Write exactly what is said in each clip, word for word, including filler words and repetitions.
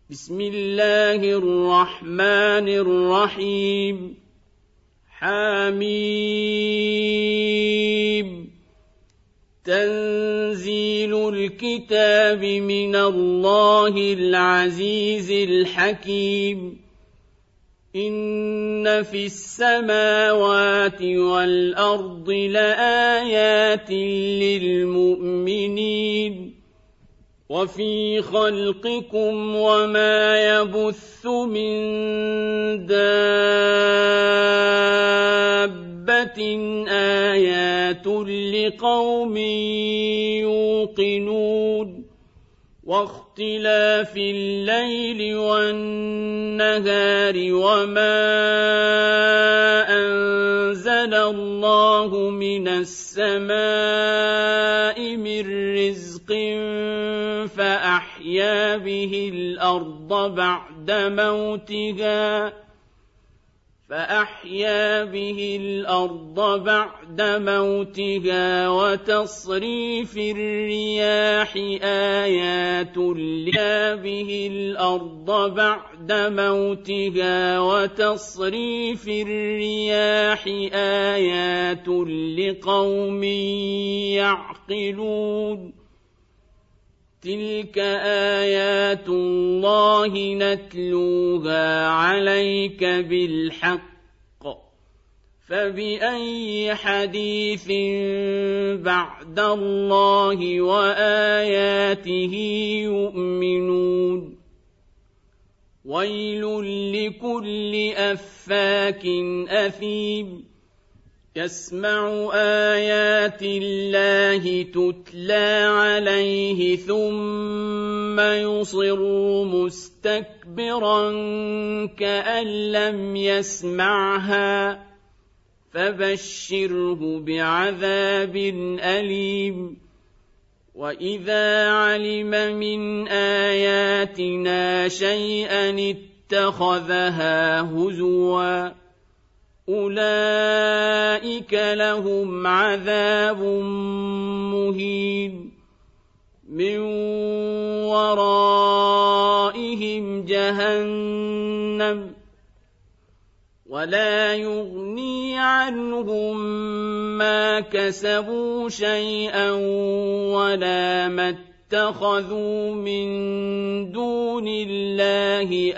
بسم الله الرحمن الرحيم حميم تنزيل الكتاب من الله العزيز الحكيم إن في السماوات والأرض لآيات للمؤمنين وفي خلقكم وما يبث من دابة آيات لقوم يوقنون واختلاف الليل والنهار وما أنزل الله من السماء من رزق فأحيا به الأرض بعد موتها فأحيا به الأرض بعد موتها وتصريف الرياح آيات به الأرض بعد موتها وتصريف الرياح آيات لقوم يعقلون تلك آيات الله نتلوها عليك بالحق فبأي حديث بعد الله وآياته يؤمنون ويل لكل أفاك أثيم يسمع آيات الله تتلى عليه ثم يصر مستكبرا كأن لم يسمعها فبشره بعذاب أليم وإذا علم من آياتنا شيئا اتخذها هزوا أولئك لهم عذاب مهين من ورائهم جهنم ولا يغني عنهم ما كسبوا شيئا ولا ما اتخذوا من دون الله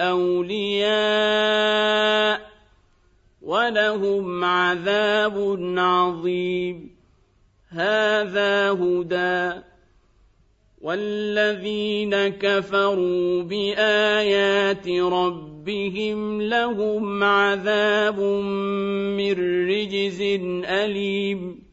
أولياء ولهم عذاب عظيم هذا هدى والذين كفروا بآيات ربهم لهم عذاب من رجز أليم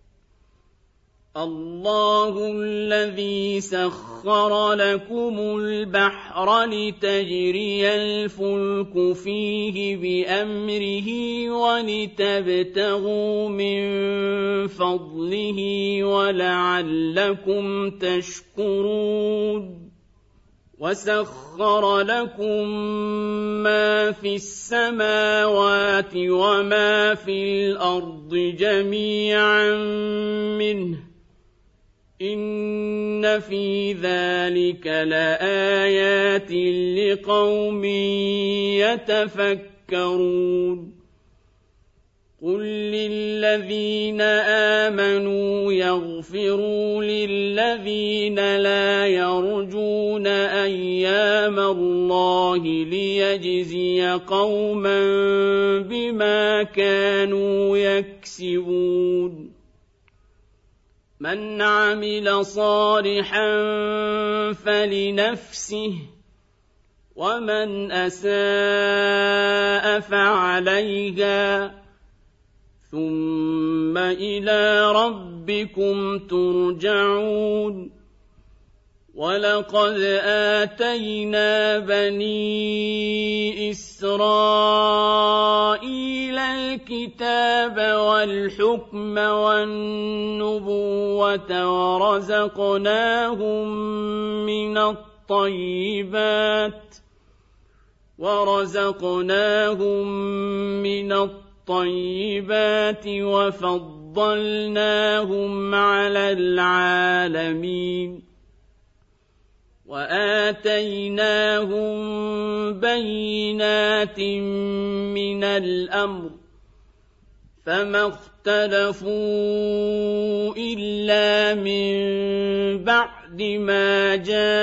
الله الذي سخر لكم البحر لتجري الفلك فيه بأمره ولتبتغوا من فضله ولعلكم تشكرون وسخر لكم ما في السماوات وما في الأرض جميعا منه إن في ذلك لآيات لقوم يتفكرون قل للذين آمنوا يغفروا للذين لا يرجون أيام الله ليجزي قوما بما كانوا يكسبون من عمل صالحا فلنفسه ومن أساء فعليها ثم إلى ربكم ترجعون ولقد آتينا بني إسرائيل الكتاب والحكم والنبوة ورزقناهم من الطيبات ورزقناهم من الطيبات وفضلناهم على العالمين وآتيناهم بينات من الأمر فما اختلفوا إلا من بعد ما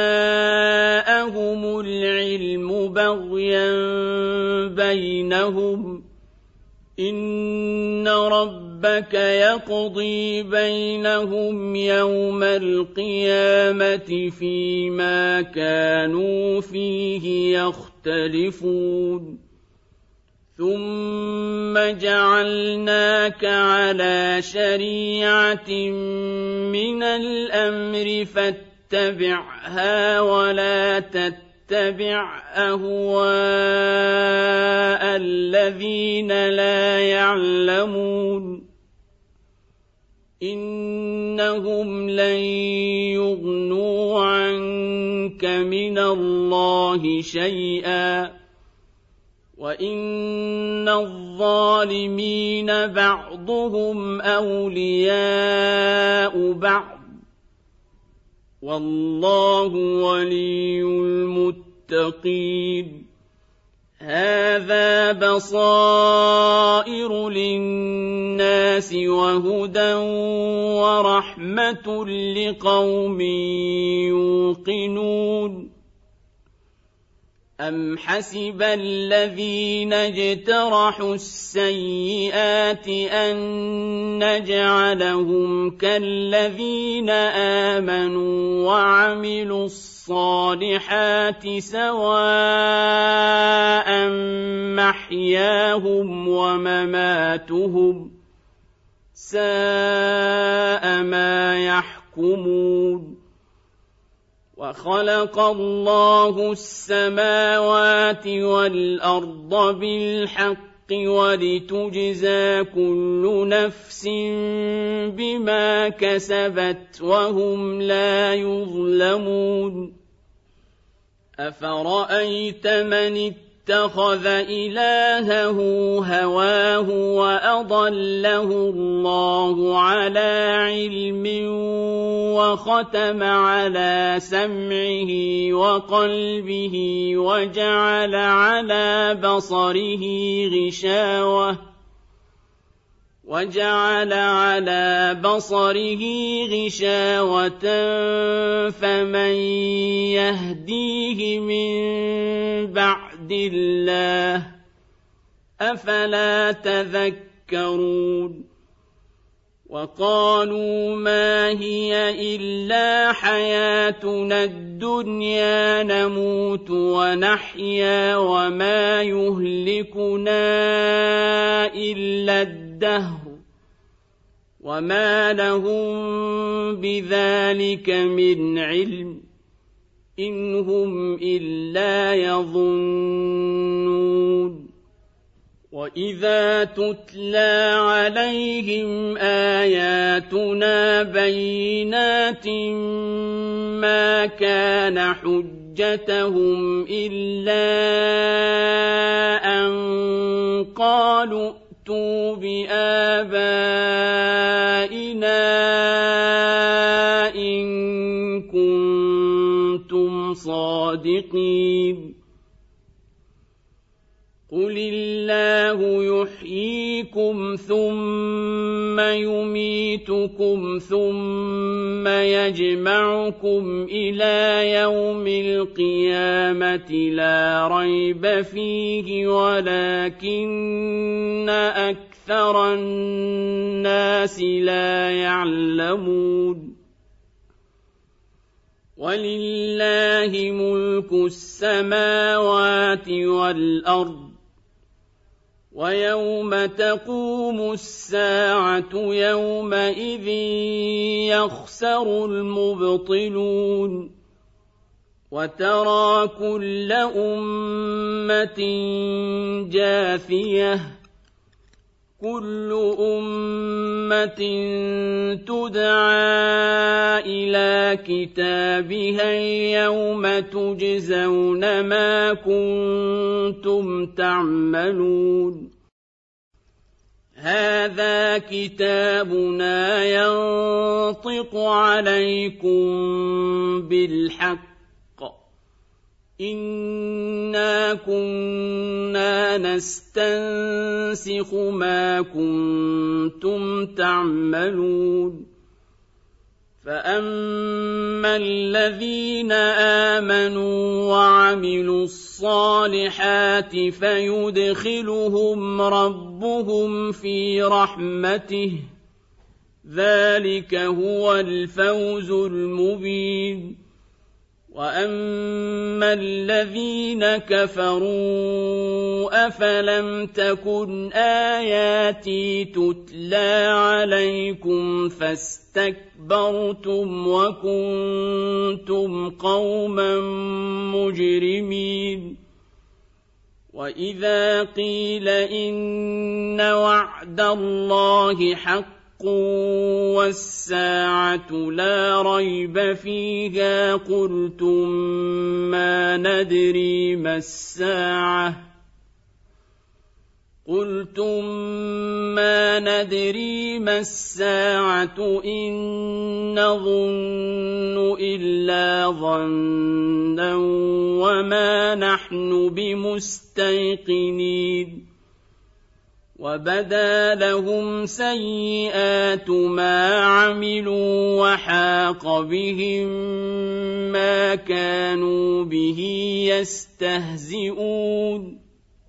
جاءهم العلم بغيا بينهم إن ربك يقضي بينهم يوم القيامة فيما كانوا فيه يختلفون ثم جعلناك على شريعة من الأمر فاتبعها ولا تتبع أهواء الذين لا يعلمون إنهم لن يغنوا عنك من الله شيئا وإن الظالمين بعضهم أولياء بعض والله ولي المتقين هذا بصائر للناس وهدى ورحمة لقوم يوقنون أم حسب الذين اجترحوا السيئات أن نجعلهم كالذين آمنوا وعملوا الصالحات سواء محياهم ومماتهم ساء ما يحكمون وخلق الله السماوات والأرض بالحق ولتجزى كل نفس بما كسبت وهم لا يظلمون أفرأيت من اتخذ إلهه هواه وأضله الله على علم وختم على سمعه وقلبه وجعل على بصره غشاوة وجعل على بصره غشاوة فمن يهديه من بعد الله أفلا تذكرون وقالوا ما هي إلا حياتنا الدنيا نموت ونحيا وما يهلكنا إلا الدهر وما لهم بذلك من علم إن هم إلا يظنون وإذا تتلى عليهم آياتنا بينات ما كان حجتهم إلا أن قالوا ائتوا بآبائنا إن كنتم صادقين قل الله يحييكم ثم يميتكم ثم يجمعكم إلى يوم القيامة لا ريب فيه ولكن أكثر الناس لا يعلمون ولله ملك السماوات والأرض ويوم تقوم الساعة يومئذ يخسر المبطلون وترى كل أمة جاثية كل أمة تدعى إلى كتابها اليوم تجزون ما كنتم تعملون هذا كتابنا ينطق عليكم بالحق إِنَّا كُنَّا نَسْتَنسِخُ مَا كُنتُمْ تَعْمَلُونَ فَأَمَّا الَّذِينَ آمَنُوا وَعَمِلُوا الصَّالِحَاتِ فَيُدْخِلُهُمْ رَبُّهُمْ فِي رَحْمَتِهِ ذَلِكَ هُوَ الْفَوْزُ الْمُبِينُ وَأَمَّا الَّذِينَ كَفَرُوا أَفَلَمْ تَكُنْ آيَاتِي تُتْلَىٰ عَلَيْكُمْ فَاسْتَكْبَرْتُمْ وَكُنتُمْ قَوْمًا مُجْرِمِينَ وَإِذَا قِيلَ إِنَّ وَعْدَ اللَّهِ حَقٌّ وَالسَّاعَةُ لَا رَيْبَ فِيهَا قُلْتُم مَّا نَدْرِي مَا السَّاعَةُ قُلْتُم مَّا نَدْرِي مَا السَّاعَةُ إِن نَّظُنُّ إِلَّا ظَنًّا وَمَا نَحْنُ بِمُسْتَيْقِنِينَ وَبَدَا لَهُمْ سَيِّئَاتُ مَا عَمِلُوا وَحَاقَ بِهِم مَّا كَانُوا بِهِ يَسْتَهْزِئُونَ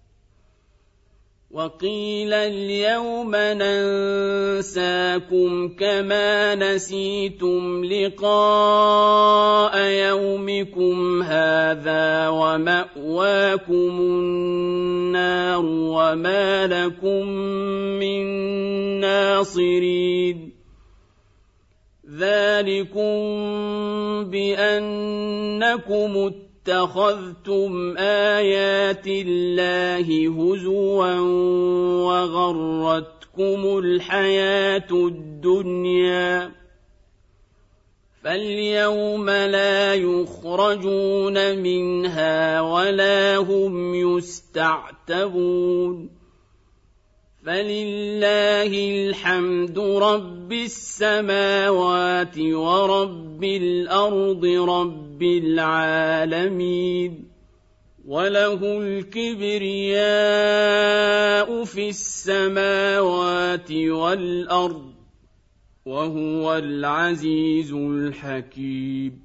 وَقِيلَ الْيَوْمَ نَنسَاكُمْ كَمَا نَسِيتُمْ لِقَاءَ يَوْمِكُمْ هَٰذَا وَمَأْوَاكُمُ النَّارُ وَمَا لَكُم مِّن نَّاصِرِينَ ذَٰلِكُم بِأَنَّكُمُ اتَّخَذْتُمْ آيَاتِ اللَّهِ هُزُوًا وَغَرَّتْكُمُ الْحَيَاةُ الدُّنْيَا فَالْيَوْمَ لَا يُخْرَجُونَ مِنْهَا وَلَا هُمْ يُسْتَعْتَبُونَ فَلِلَّهِ الْحَمْدُ رَبِّ السَّمَاوَاتِ وَرَبِّ الْأَرْضِ رَبِّ الْعَالَمِينَ وَلَهُ الْكِبْرِيَاءُ فِي السَّمَاوَاتِ وَالْأَرْضِ وَهُوَ الْعَزِيزُ الْحَكِيمُ